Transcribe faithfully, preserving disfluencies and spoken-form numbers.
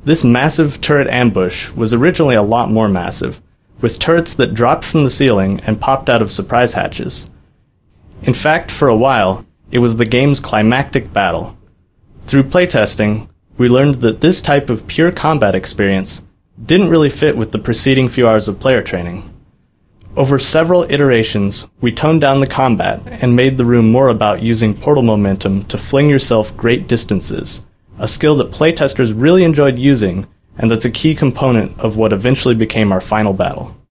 This massive turret ambush was originally a lot more massive, with turrets that dropped from the ceiling and popped out of surprise hatches. In fact, for a while, it was the game's climactic battle. Through playtesting, we learned that this type of pure combat experience didn't really fit with the preceding few hours of player training. Over several iterations, we toned down the combat and made the room more about using portal momentum to fling yourself great distances, a skill that playtesters really enjoyed using, and that's a key component of what eventually became our final battle.